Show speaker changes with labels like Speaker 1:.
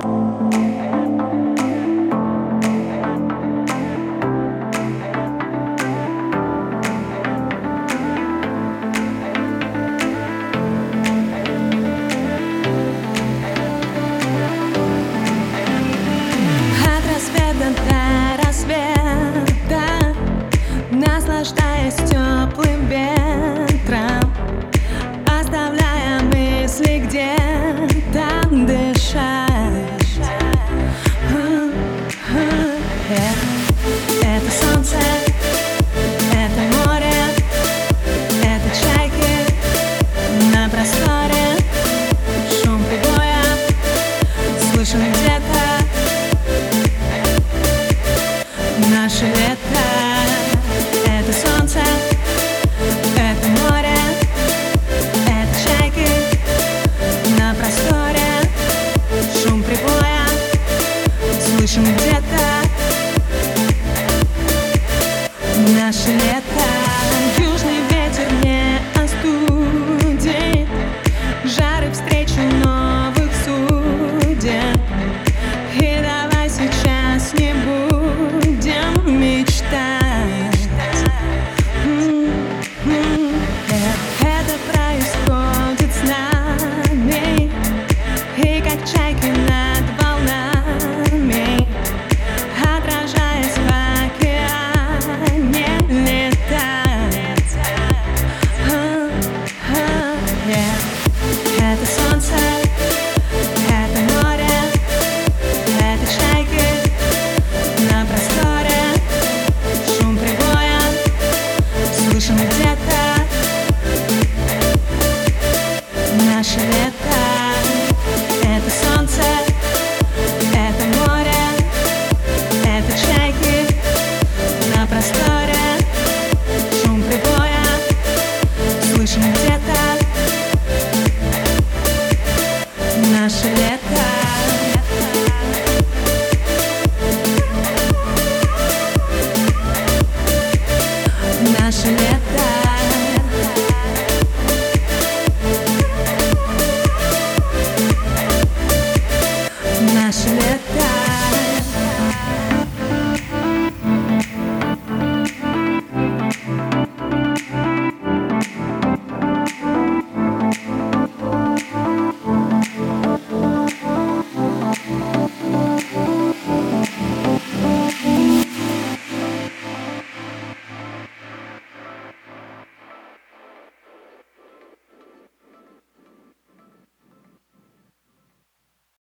Speaker 1: До рассвета, наслаждаясь теплым ветром, оставляя мысли где-то дышать. Это солнце, это море, это чайки на просторе, шум прибоя слышен где-то. Наше лето — это солнце, это море, это чайки на просторе, шум прибоя слышим где-то. Наше лето. Южный ветер не остудит жары встречи новых судеб. И давай сейчас не будем мечтать. Это происходит с нами, и как чайки над волнами, отражаясь в океане, летать. Это солнце, это море, это чайки на просторе, шум прибоя слышим где-то. Наше лето.